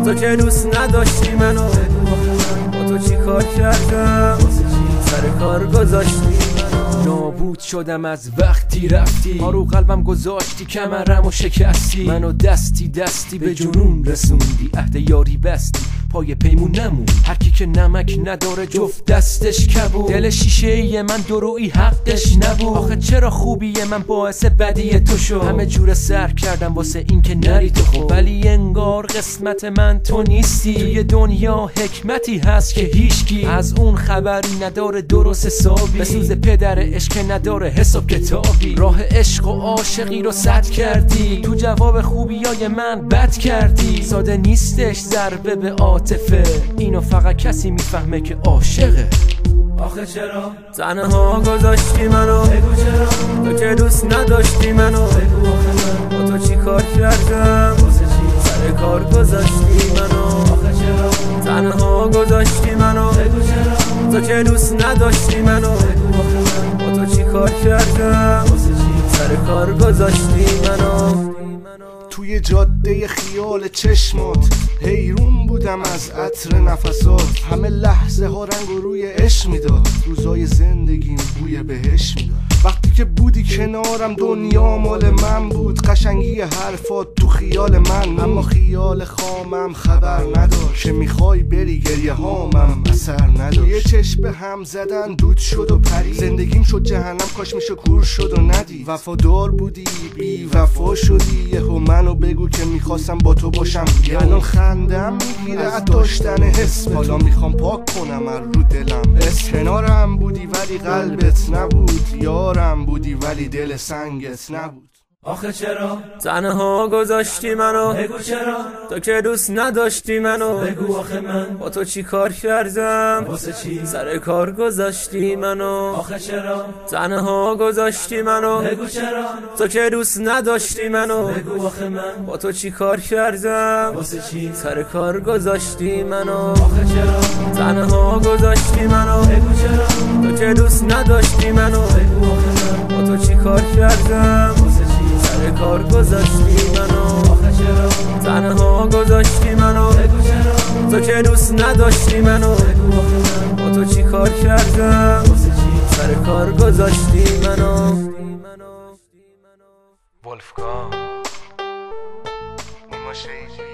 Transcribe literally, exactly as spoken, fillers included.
تو که دوست نداشتی منو، با تو چی کار کردم، سر کار گذاشتی. نابود شدم از وقتی رفتی، ها رو قلبم گذاشتی، کمرم و شکستی، منو دستی دستی به جنون رسوندی، عهد یاری بستی، پای پیمون نمون. هر کی که نمک نداره جفت دستش کبود، دل شیشه ای من درویی حقش نبود. آخه چرا خوبی من باعث بدی تو شد، همه جور سر کردم واسه این که نری تو خوب، ولی انگار قسمت من تو نیستی. توی دنیا حکمتی هست که هیچکی از اون خبری نداره درست حسابی، به سوز پدر عشق نداره حساب کتابی. راه عشق و عاشقی رو سد کردی، تو جواب خوبیای من بد کردی. ساده نیستش ضربه به عاطفه، اینو فقط کسی میفهمه که عاشقه. آخه چرا تنها گذاشتی منو، بگو چرا تو که دوست نداشتی منو، بگو آخه من با تو چی کار کردم، سر کار گذاشتی منو. آخه چرا تنها گذاشتی منو، بگو چرا تو که دوست نداشتی منو، بگو آخه من با تو چی کار کردم، سر کار گذاشتی منو. توی جاده خیال چشمات حیرون بودم از عطر نفسات، همه لحظه ها رنگ و روی عشق میداد، روزای زندگیم بوی بهش میداد. وقتی که بودی کنارم دنیا مال من بود، قشنگی حرفات تو خیال من، اما خیال خامم خبر نداشت که میخوای بری، گریه هامم اثر نداشت. یه چشم به هم زدن دود شد و پری، زندگیم شد جهنم کاش میشه کور شد و ندی. وفادار بودی بی وفا شدی، یهو منو بگو که میخواستم با تو باشم. الان خندم میگیره از داشتن حس، حالا میخوام پاک کنم از رو دلم اس. کنارم بودی ولی قلبت نبود، یارم بودی ولی دل سنگت نبود. آخه چرا تنها گذاشتی منو، بگو چرا تو که دوست نداشتی منو، بگو آخه من با تو چی کار کردم، واسه چی سر کار گذاشتی منو. آخه چرا تنها گذاشتی منو، بگو چرا تو که دوست نداشتی منو، بگو آخه من با تو چی کار کردم، واسه چی سر کار گذاشتی منو. آخه چرا تنها گذاشتی منو، بگو چرا تو که دوست نداشتی منو، بگو آخه من با تو چی کار کردم، سر کار گذاشتی منو. آخه چرا تنها گذاشتی منو، بگو چرا تو که دوست نداشتی منو، بگو آخه من با تو چی کار کردم، سر کار گذاشتی منو. ولفگان نیما شیجی